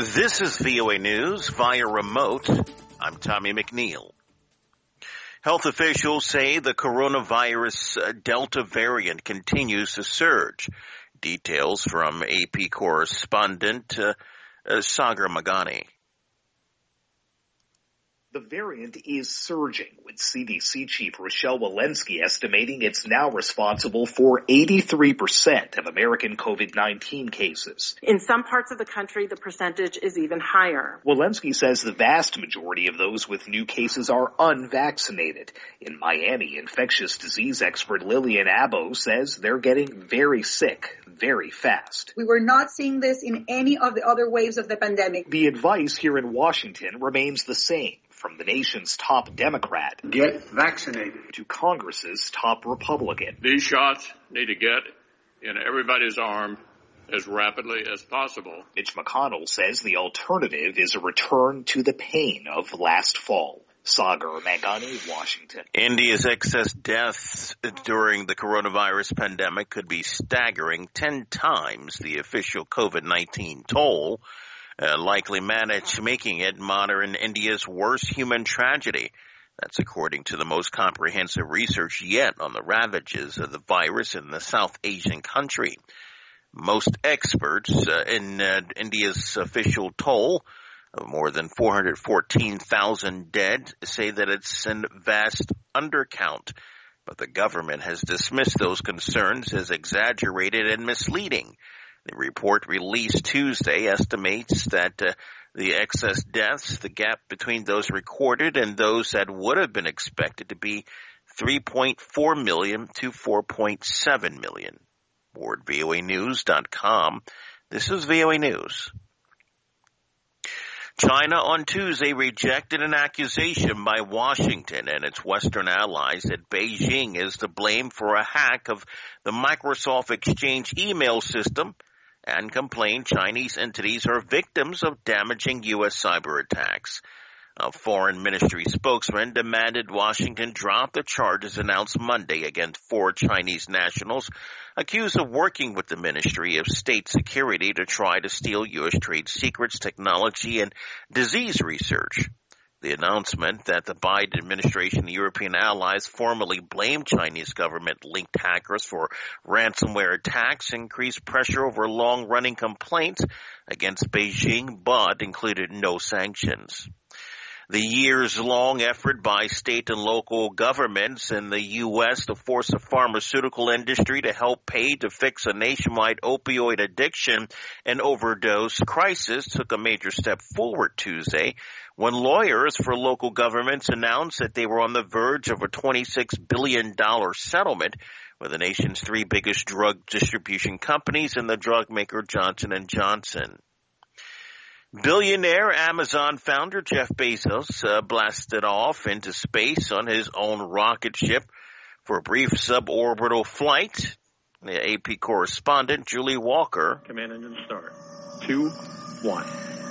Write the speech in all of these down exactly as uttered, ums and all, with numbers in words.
This is V O A News via remote. I'm Tommy McNeil. Health officials say the coronavirus Delta variant continues to surge. Details from A P correspondent uh, uh, Sagar Magani. The variant is surging, with C D C Chief Rochelle Walensky estimating it's now responsible for eighty-three percent of American COVID nineteen cases. In some parts of the country, the percentage is even higher. Walensky says the vast majority of those with new cases are unvaccinated. In Miami, infectious disease expert Lillian Abo says they're getting very sick very fast. We were not seeing this in any of the other waves of the pandemic. The advice here in Washington remains the same. From the nation's top Democrat, get vaccinated, to Congress's top Republican. These shots need to get in everybody's arm as rapidly as possible. Mitch McConnell says the alternative is a return to the pain of last fall. Sagar Magani, Washington. India's excess deaths during the coronavirus pandemic could be staggering ten times the official COVID nineteen toll. Uh, likely manage making it modern India's worst human tragedy. That's according to the most comprehensive research yet on the ravages of the virus in the South Asian country. Most experts uh, in uh, India's official toll of more than four hundred fourteen thousand dead say that it's a vast undercount. But the government has dismissed those concerns as exaggerated and misleading. The report released Tuesday estimates that uh, the excess deaths, the gap between those recorded and those that would have been expected to be three point four million to four point seven million. More at V O A news dot com. This is V O A News. China on Tuesday rejected an accusation by Washington and its Western allies that Beijing is to blame for a hack of the Microsoft Exchange email system, and complained Chinese entities are victims of damaging U S cyber attacks. A foreign ministry spokesman demanded Washington drop the charges announced Monday against four Chinese nationals accused of working with the Ministry of State Security to try to steal U S trade secrets, technology, and disease research. The announcement that the Biden administration and European allies formally blamed Chinese government-linked hackers for ransomware attacks increased pressure over long-running complaints against Beijing, but included no sanctions. The years-long effort by state and local governments in the U S to force the pharmaceutical industry to help pay to fix a nationwide opioid addiction and overdose crisis took a major step forward Tuesday when lawyers for local governments announced that they were on the verge of a twenty-six billion dollars settlement with the nation's three biggest drug distribution companies and the drug maker Johnson and Johnson. Billionaire Amazon founder Jeff Bezos uh, blasted off into space on his own rocket ship for a brief suborbital flight. The A P correspondent Julie Walker. Command engine start. Two, one.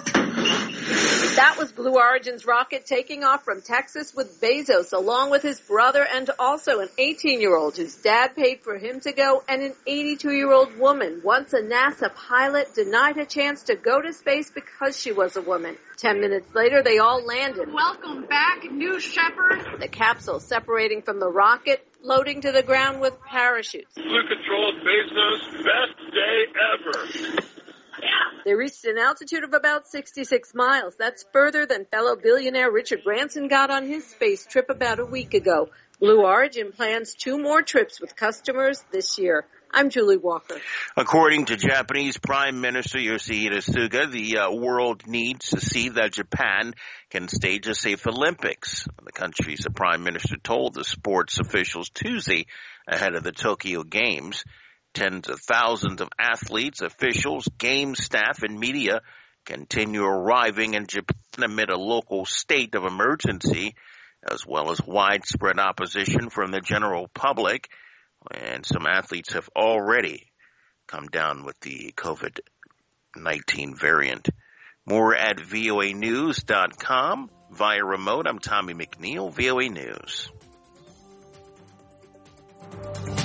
That was Blue Origin's rocket taking off from Texas with Bezos, along with his brother and also an eighteen-year-old whose dad paid for him to go, and an eighty-two-year-old woman, once a NASA pilot, denied a chance to go to space because she was a woman. Ten minutes later, they all landed. Welcome back, New Shepard. The capsule separating from the rocket, loading to the ground with parachutes. Blue Control, Bezos, best day ever. They reached an altitude of about sixty-six miles. That's further than fellow billionaire Richard Branson got on his space trip about a week ago. Blue Origin plans two more trips with customers this year. I'm Julie Walker. According to Japanese Prime Minister Yoshihide Suga, the uh, world needs to see that Japan can stage a safe Olympics. The country's prime minister told the sports officials Tuesday ahead of the Tokyo Games. Tens of thousands of athletes, officials, game staff, and media continue arriving in Japan amid a local state of emergency, as well as widespread opposition from the general public. And some athletes have already come down with the COVID nineteen variant. More at V O A news dot com. Via remote, I'm Tommy McNeil, V O A News.